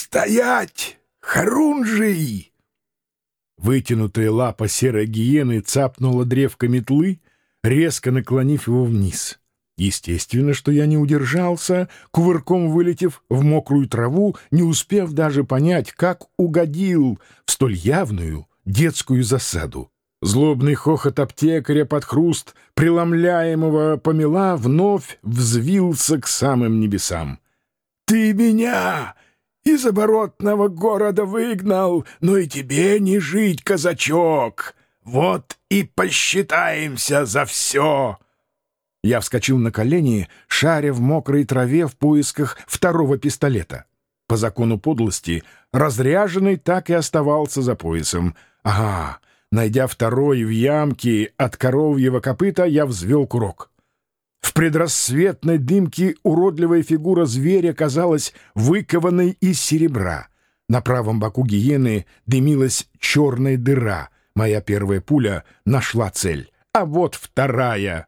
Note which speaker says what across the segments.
Speaker 1: «Стоять, Харунжий!» Вытянутая лапа серой гиены цапнула древко метлы, резко наклонив его вниз. Естественно, что я не удержался, кувырком вылетев в мокрую траву, не успев даже понять, как угодил в столь явную детскую засаду. Злобный хохот аптекаря под хруст преломляемого помела вновь взвился к самым небесам. «Ты меня из оборотного города выгнал, но и тебе не жить, казачок! Вот и посчитаемся за все!» Я вскочил на колени, шаря в мокрой траве в поисках второго пистолета. По закону подлости, разряженный так и оставался за поясом. Ага, найдя второй в ямке от коровьего копыта, я взвел курок. В предрассветной дымке уродливая фигура зверя казалась выкованной из серебра. На правом боку гиены дымилась черная дыра. Моя первая пуля нашла цель. А вот вторая.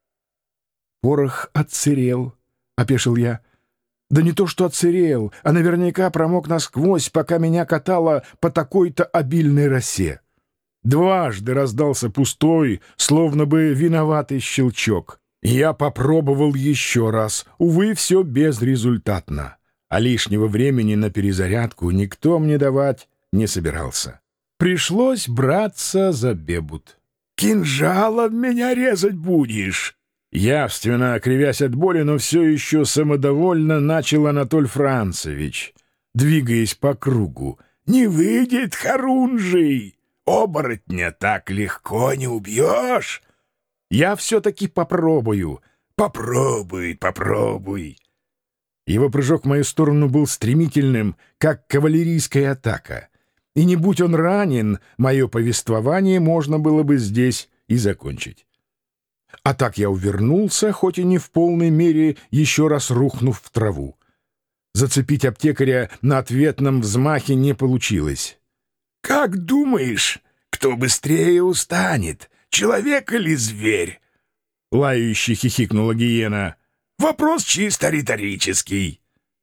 Speaker 1: «Порох отсырел», — опешил я. «Да не то что отсырел, а наверняка промок насквозь, пока меня катало по такой-то обильной росе». Дважды раздался пустой, словно бы виноватый щелчок. Я попробовал еще раз. Увы, все безрезультатно. А лишнего времени на перезарядку никто мне давать не собирался. Пришлось браться за бебут. «Кинжалом меня резать будешь!» Явственно кривясь от боли, но все еще самодовольно начал Анатоль Францевич, двигаясь по кругу. «Не выйдет, Харунжий! Оборотня так легко не убьешь!» «Я все-таки попробую!» «Попробуй, попробуй!» Его прыжок в мою сторону был стремительным, как кавалерийская атака. И не будь он ранен, мое повествование можно было бы здесь и закончить. А так я увернулся, хоть и не в полной мере, еще раз рухнув в траву. Зацепить аптекаря на ответном взмахе не получилось. «Как думаешь, кто быстрее устанет, человек или зверь?» Лающе хихикнула гиена. «Вопрос чисто риторический».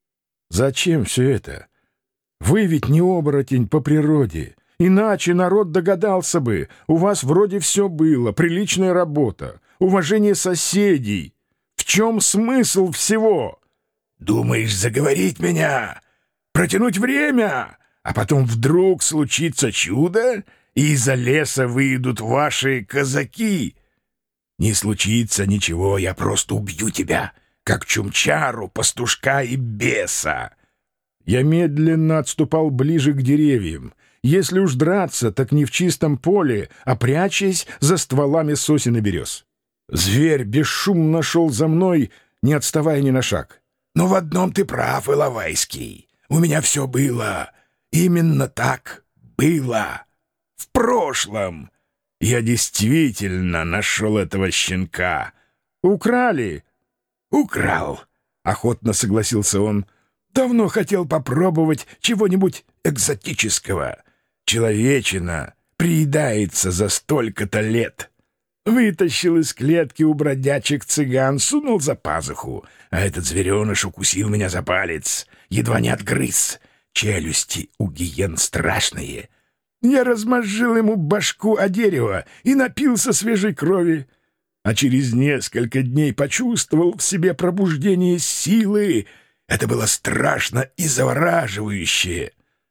Speaker 1: «Зачем все это? Вы ведь не оборотень по природе. Иначе народ догадался бы. У вас вроде все было, приличная работа, уважение соседей. В чем смысл всего?» «Думаешь заговорить меня? Протянуть время? А потом вдруг случится чудо, и из-за леса выйдут ваши казаки? Не случится ничего, я просто убью тебя, как чумчару, пастушка и беса». Я медленно отступал ближе к деревьям. Если уж драться, так не в чистом поле, а прячась за стволами сосен и берез. Зверь бесшумно шел за мной, не отставая ни на шаг. «Но в одном ты прав, Иловайский. У меня все было. Именно так было. В прошлом. Я действительно нашел этого щенка». «Украли?» «Украл», — охотно согласился он. «Давно хотел попробовать чего-нибудь экзотического. Человечина приедается за столько-то лет». Вытащил из клетки у бродячих цыган, сунул за пазуху, а этот звереныш укусил меня за палец, едва не отгрыз. Челюсти у гиен страшные. Я размозжил ему башку о дерево и напился свежей крови, а через несколько дней почувствовал в себе пробуждение силы. Это было страшно и завораживающе.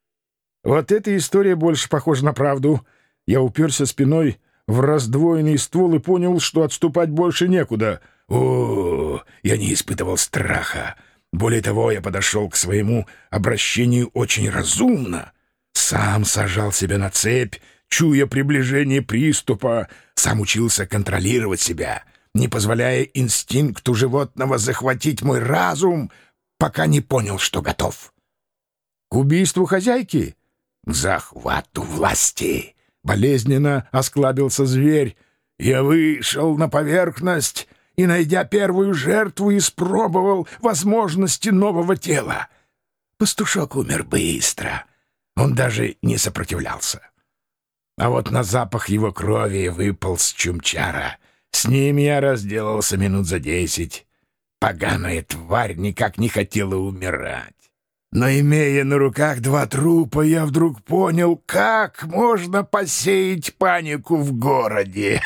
Speaker 1: Вот эта история больше похожа на правду. Я уперся спиной в раздвоенный ствол и понял, что отступать больше некуда. Я не испытывал страха. Более того, я подошел к своему обращению очень разумно. Сам сажал себя на цепь, чуя приближение приступа, сам учился контролировать себя, не позволяя инстинкту животного захватить мой разум, пока не понял, что готов. К убийству хозяйки? К захвату власти. Болезненно осклабился зверь. Я вышел на поверхность и, найдя первую жертву, испробовал возможности нового тела. Пастушок умер быстро. Он даже не сопротивлялся. А вот на запах его крови выполз чумчара. С ним я разделался минут за 10. Поганая тварь никак не хотела умирать. Но, имея на руках два трупа, я вдруг понял, как можно посеять панику в городе.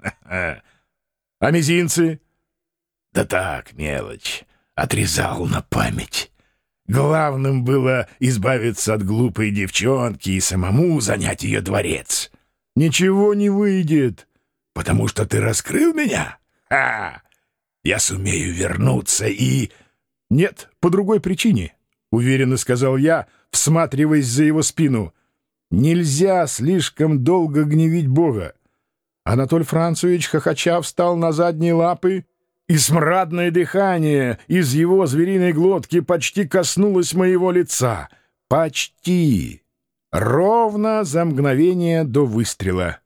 Speaker 1: А мизинцы? Да так, мелочь. Отрезал на память. Главным было избавиться от глупой девчонки и самому занять ее дворец. Ничего не выйдет, потому что ты раскрыл меня. Ха! Я сумею вернуться и... Нет, по другой причине, — уверенно сказал я, всматриваясь за его спину. Нельзя слишком долго гневить Бога. Анатоль Францевич, хохоча, встал на задние лапы, и смрадное дыхание из его звериной глотки почти коснулось моего лица. Почти. Ровно за мгновение до выстрела.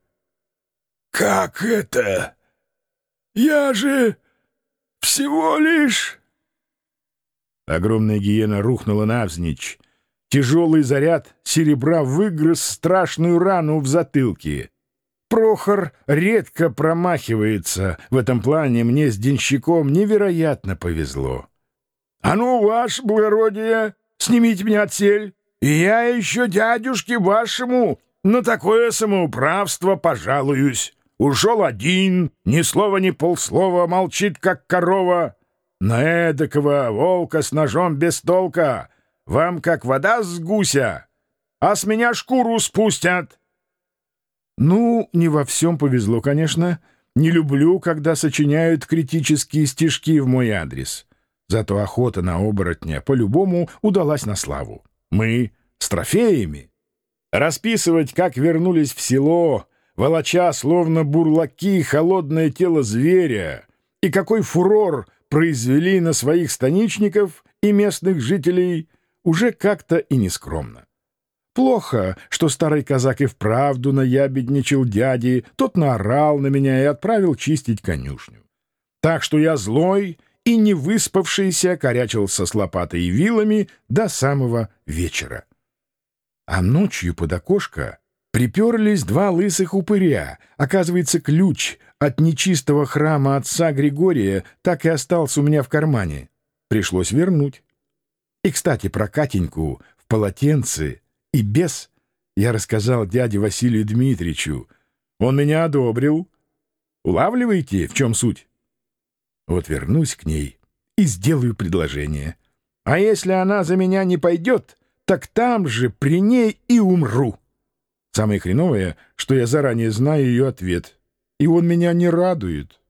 Speaker 1: «Как это? Я же всего лишь...» Огромная гиена рухнула навзничь. Тяжелый заряд серебра выгрыз страшную рану в затылке. Прохор редко промахивается. В этом плане мне с денщиком невероятно повезло. — А ну, ваше благородие, снимите меня отсель, и я еще дядюшке вашему на такое самоуправство пожалуюсь. Ушел один, ни слова ни полслова, молчит, как корова. На эдакого волка с ножом без толка. Вам как вода с гуся, а с меня шкуру спустят. Ну, не во всем повезло, конечно. Не люблю, когда сочиняют критические стишки в мой адрес. Зато охота на оборотня по-любому удалась на славу. Мы с трофеями. Расписывать, как вернулись в село, волоча, словно бурлаки, холодное тело зверя, и какой фурор произвели на своих станичников и местных жителей, уже как-то и нескромно. Плохо, что старый казак и вправду наябедничал дяде, тот наорал на меня и отправил чистить конюшню. Так что я злой и не выспавшийся корячился с лопатой и вилами до самого вечера. А ночью под окошко приперлись два лысых упыря. Оказывается, ключ от нечистого храма отца Григория так и остался у меня в кармане. Пришлось вернуть. И, кстати, про Катеньку в полотенце и без я рассказал дяде Василию Дмитриевичу. Он меня одобрил. Улавливаете, в чем суть? Вот вернусь к ней и сделаю предложение. А если она за меня не пойдет, так там же при ней и умру. Самое хреновое, что я заранее знаю ее ответ, и он меня не радует.